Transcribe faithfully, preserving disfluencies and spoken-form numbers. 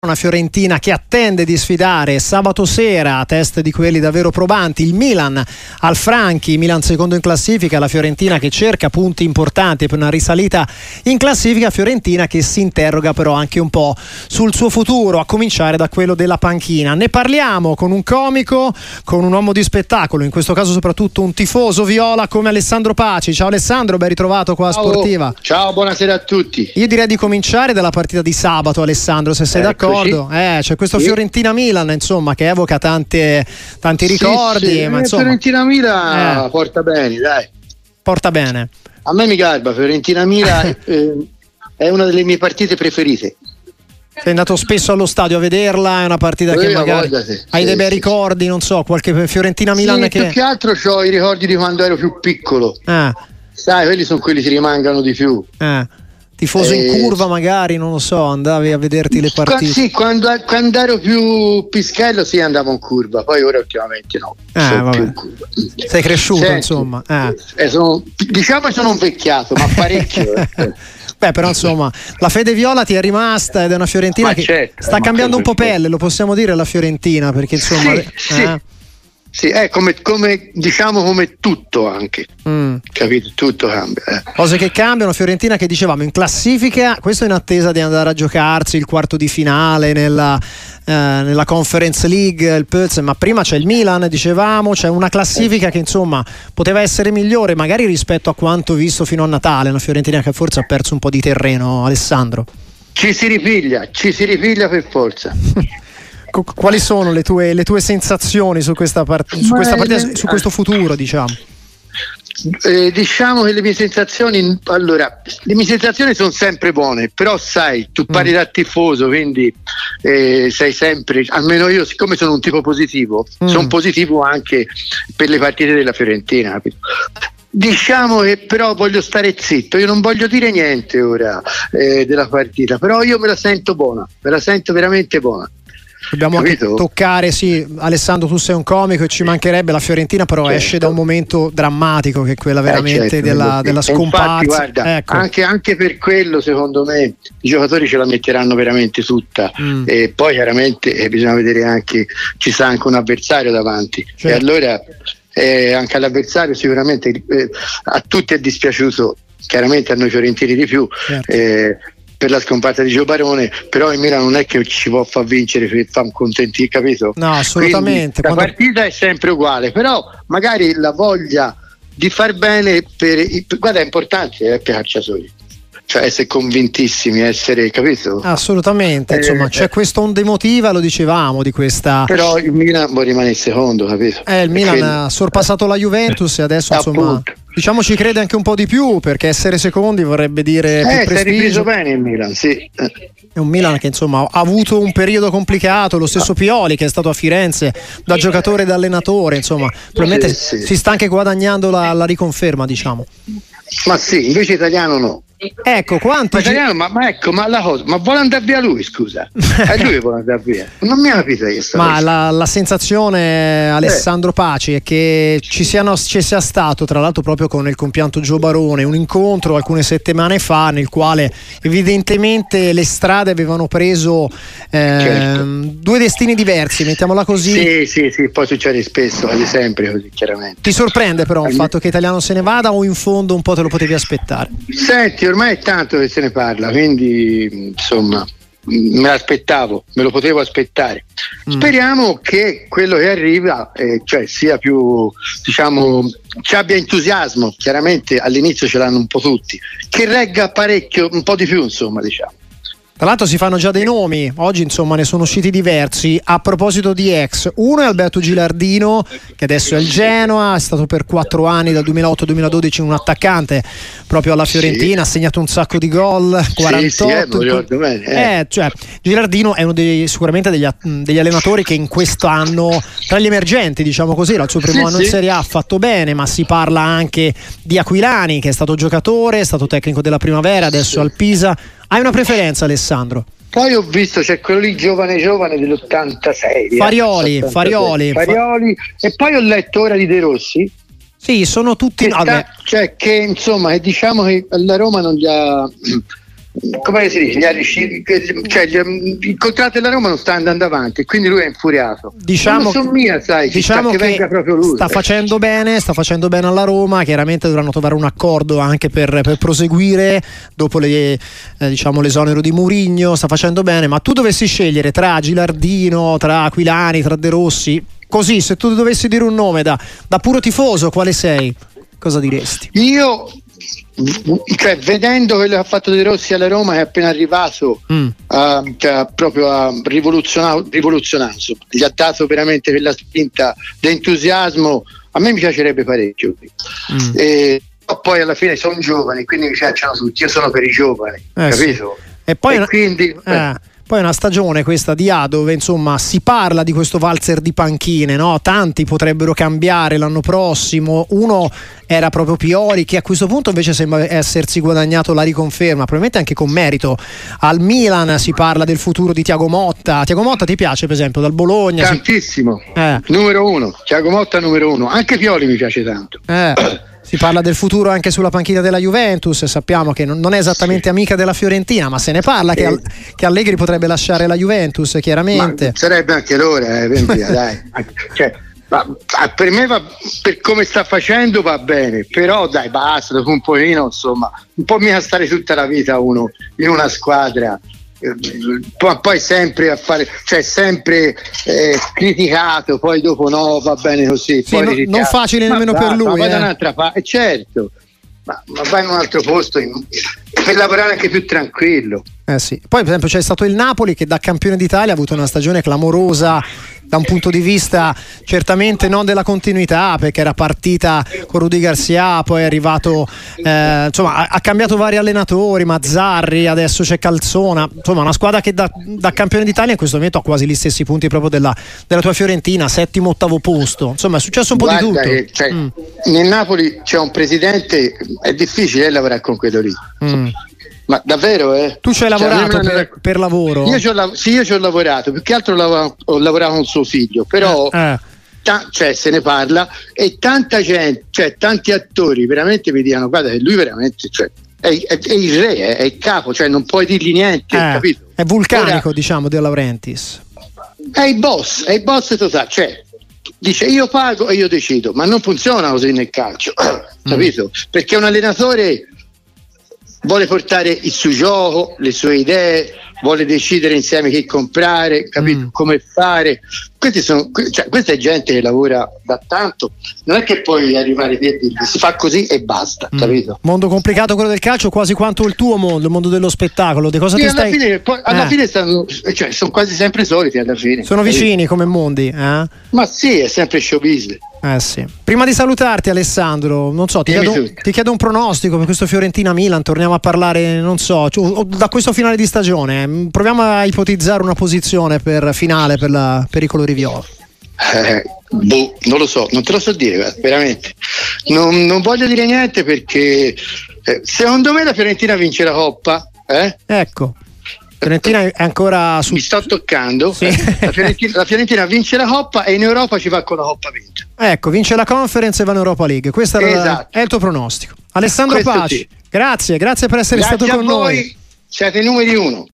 Una Fiorentina che attende di sfidare sabato sera, a test di quelli davvero probanti, il Milan al Franchi. Milan secondo in classifica, la Fiorentina che cerca punti importanti per una risalita in classifica. Fiorentina che si interroga però anche un po' sul suo futuro, a cominciare da quello della panchina. Ne parliamo con un comico, con un uomo di spettacolo, in questo caso soprattutto un tifoso viola come Alessandro Paci. Ciao Alessandro, ben ritrovato qua a Ciao. Sportiva. Ciao, buonasera a tutti. Io direi di cominciare dalla partita di sabato, Alessandro, se sei Ecco. d'accordo. Eh, c'è questo Sì. Fiorentina-Milan, insomma, che evoca tante, tanti Sì, ricordi, sì. ma Eh, insomma Fiorentina-Milan eh. porta bene, dai. porta bene. A me mi garba, Fiorentina-Milan eh, è una delle mie partite preferite. Sei andato spesso allo stadio a vederla, è una partita che Eh, magari voglia, sì. hai Sì, dei bei sì, ricordi, non so, qualche Fiorentina-Milan Sì, che... più che altro ho i ricordi di quando ero più piccolo. Eh, Sai, quelli sono quelli che ti rimangano di più. eh. Tifoso in Eh, curva magari, non lo so, andavi a vederti le Qua- partite. sì, quando, quando ero più pischello sì, andavo in curva, poi ora ultimamente no. Eh, sono vabbè. più in curva. Sei cresciuto, Senti, insomma. Eh. eh, sono, diciamo che sono un vecchiato, ma parecchio. eh. Beh, però insomma la fede viola ti è rimasta ed è una Fiorentina Ma che certo, sta ma cambiando un po' certo. pelle, lo possiamo dire, la Fiorentina, perché insomma Sì, sì. eh, Sì, è come, come diciamo come tutto anche, mm. capito? Tutto cambia. Eh. cose che cambiano. Fiorentina che dicevamo in classifica, questo in attesa di andare a giocarsi il quarto di finale nella, eh, nella Conference League, il Pilsen, ma prima c'è il Milan, dicevamo, c'è una classifica che insomma poteva essere migliore magari rispetto a quanto visto fino a Natale, una Fiorentina che forse ha perso un po' di terreno. Alessandro, Ci si ripiglia, ci si ripiglia per forza. quali sono le tue, le tue sensazioni su questa, part- su, Ma questa partita, le- su questo futuro, diciamo? Eh, diciamo che le mie sensazioni, allora, le mie sensazioni sono sempre buone, però sai, tu parli Mm. da tifoso, quindi eh, sei sempre, almeno io, siccome sono un tipo positivo, Mm. sono positivo anche per le partite della Fiorentina, capito? Diciamo che però voglio stare zitto, io non voglio dire niente ora eh, della partita, però io me la sento buona, me la sento veramente buona. Dobbiamo anche Capito? toccare, sì, Alessandro, tu sei un comico e ci mancherebbe, la Fiorentina però Certo. esce da un momento drammatico che è quella veramente Eh, certo, della, sì. della E infatti, scomparsa. guarda, Ecco. anche, anche per quello secondo me i giocatori ce la metteranno veramente tutta. Mm. E poi chiaramente eh, bisogna vedere anche, ci sta anche un avversario davanti, Certo. e allora eh, anche all'avversario sicuramente eh, a tutti è dispiaciuto, chiaramente a noi fiorentini di più, Certo. eh, per la scomparsa di Gio Barone, però il Milan non è che ci può far vincere per far contenti, capito? No, assolutamente. Quindi, la Quando- partita è sempre uguale, però magari la voglia di far bene per i- guarda, è importante eh, per i calciatori, cioè essere convintissimi, essere, capito? Assolutamente, Eh, insomma, c'è eh. questa onda emotiva, lo dicevamo, di questa. Però il Milan può rimanere secondo, capito? Eh, il E Milan quindi- ha sorpassato la Juventus e adesso insomma Appunto. diciamo ci crede anche un po' di più, perché essere secondi vorrebbe dire Eh, più si è prestigio. ripreso bene il Milan, sì. Eh. È un Milan che insomma ha avuto un periodo complicato, lo stesso Pioli che è stato a Firenze da giocatore e da allenatore, insomma probabilmente Sì, sì. si sta anche guadagnando la, la riconferma, diciamo. Ma sì, invece italiano no. Ecco, quanto Ma gi- italiano, ma, ma ecco, ma la cosa, ma vuole andare via lui, scusa. È lui che vuole andare via. Non mi ha capito io sta ma cosa. la, la sensazione, Alessandro Paci, è che ci, siano, ci sia stato, tra l'altro proprio con il compianto Gio Barone, un incontro alcune settimane fa nel quale evidentemente le strade avevano preso ehm, Certo. due destini diversi, mettiamola così. Sì, sì, sì, poi succede spesso, quasi sempre così, chiaramente. Ti sorprende però il Almeno- fatto che Italiano se ne vada o in fondo un po' te lo potevi aspettare? Senti, ormai è tanto che se ne parla, quindi insomma me l'aspettavo, me lo potevo aspettare. Mm. Speriamo che quello che arriva eh, cioè sia più, diciamo, ci abbia entusiasmo, chiaramente all'inizio ce l'hanno un po' tutti, che regga parecchio, un po' di più, insomma, diciamo. Tra l'altro si fanno già dei nomi, oggi insomma ne sono usciti diversi. A proposito di ex, uno è Alberto Gilardino, che adesso è il Genoa, è stato per quattro anni dal duemilaotto duemiladodici un attaccante proprio alla Fiorentina, Sì. ha segnato un sacco di gol, quarantotto. Sì, sì, eh, me lo ricordo bene, eh. Eh, cioè, Gilardino è uno dei, sicuramente degli, att- degli allenatori che in quest'anno, tra gli emergenti diciamo così, era il suo primo Sì, anno sì. in Serie A, ha fatto bene, ma si parla anche di Aquilani, che è stato giocatore, è stato tecnico della Primavera, adesso Sì. al Pisa. Hai una preferenza, Alessandro? Poi ho visto c'è quello lì giovane giovane dell'ottantasei, eh, Farioli, ottantasei. Farioli. Farioli, e poi ho letto ora di De Rossi, Sì, sono tutti. che, sta- Vabbè, cioè, che insomma che diciamo che la Roma non gli ha come si dice, gli ha riusciti, cioè, il contratto della Roma non sta andando avanti, quindi lui è infuriato. Diciamo, non mia, sai, diciamo che, che venga proprio lui. sta facendo bene, sta facendo bene alla Roma, chiaramente dovranno trovare un accordo anche per, per proseguire dopo le, eh, diciamo, l'esonero di Mourinho, sta facendo bene, ma tu dovessi scegliere tra Gilardino, tra Aquilani, tra De Rossi, così, se tu dovessi dire un nome da, da puro tifoso, quale sei? Cosa diresti? Io, cioè, vedendo quello che ha fatto De Rossi alla Roma, è appena arrivato, mm. uh, cioè, proprio ha rivoluzionato, rivoluzionato, gli ha dato veramente quella spinta d'entusiasmo. A me mi piacerebbe parecchio. Mm. E poi alla fine sono giovani, quindi mi piacciono tutti. Io sono per i giovani, eh, capito? Sì. E poi e una... quindi. Eh. Poi è una stagione questa di A dove insomma si parla di questo valzer di panchine, no? Tanti potrebbero cambiare l'anno prossimo, uno era proprio Pioli, che a questo punto invece sembra essersi guadagnato la riconferma, probabilmente anche con merito. Al Milan si parla del futuro di Thiago Motta. Thiago Motta ti piace per esempio dal Bologna? Tantissimo, si... eh. numero uno, Thiago Motta numero uno, anche Pioli mi piace tanto. Eh. Si parla del futuro anche sulla panchina della Juventus, sappiamo che non è esattamente sì. amica della Fiorentina, ma se ne parla che, che Allegri potrebbe lasciare la Juventus, chiaramente. Ma sarebbe anche l'ora, eh, via, dai. Cioè, ma, per me va, per come sta facendo va bene, però dai, basta, dopo un pochino, insomma, un po' mica stare tutta la vita uno in una squadra. Poi, poi sempre a fare, cioè sempre eh, criticato, poi dopo no, va bene così. Sì, poi no, non facile ma nemmeno va, per lui. Ma vai eh. da un'altra parte, certo, ma, ma vai in un altro posto in, per lavorare anche più tranquillo. Eh sì. Poi per esempio c'è stato il Napoli che da campione d'Italia ha avuto una stagione clamorosa da un punto di vista certamente non della continuità, perché era partita con Rudy Garcia, poi è arrivato eh, insomma ha, ha cambiato vari allenatori, Mazzarri, adesso c'è Calzona, insomma una squadra che da, da campione d'Italia in questo momento ha quasi gli stessi punti proprio della, della tua Fiorentina, settimo, ottavo posto, insomma è successo un po' Guarda di tutto. Che, cioè, mm. Nel Napoli c'è un presidente, è difficile eh, lavorare con quello lì. Mm. Ma davvero, eh? Tu ci hai lavorato cioè, per, per lavoro? Io ci ho, sì, io ci ho lavorato, più che altro lav- ho lavorato con suo figlio, però eh, eh. Ta- cioè, se ne parla e tanta gente, cioè tanti attori veramente mi dicono guarda che lui veramente cioè, è, è, è il re, è, è il capo, cioè non puoi dirgli niente, eh, capito? È vulcanico, ora, diciamo, De Laurentiis. È il boss, è il boss totale, cioè dice io pago e io decido, ma non funziona così nel calcio, capito? Mm. Perché un allenatore vuole portare il suo gioco, le sue idee, vuole decidere insieme che comprare, capito? Mm. Come fare. Questi sono, cioè, questa è gente che lavora da tanto, non è che puoi arrivare e si fa così e basta, mm. capito? Mondo complicato quello del calcio, quasi quanto il tuo mondo, il mondo dello spettacolo. Di cosa sì, ti alla stai... fine, poi, alla eh. fine stanno, cioè, sono quasi sempre soliti alla fine. Sono capito? Vicini come mondi, eh? Ma sì, è sempre show business. Eh sì. Prima di salutarti Alessandro, non so, ti chiedo, ti chiedo un pronostico per questo Fiorentina-Milan, torniamo a parlare, non so, cioè, da questo finale di stagione, proviamo a ipotizzare una posizione per finale per, la, per i colori viola. Eh, boh, non lo so, non te lo so dire, veramente. Non, non voglio dire niente perché eh, secondo me la Fiorentina vince la Coppa. Eh? Ecco. Fiorentina è ancora su... Mi sto toccando. Sì. La, Fiorentina, la Fiorentina vince la Coppa e in Europa ci va con la Coppa vinta. Ecco, vince la Conference e va in Europa League. Questo esatto. è il tuo pronostico. Alessandro Questo Paci, sì. grazie, grazie per essere grazie stato con voi. noi. Siete i numeri uno.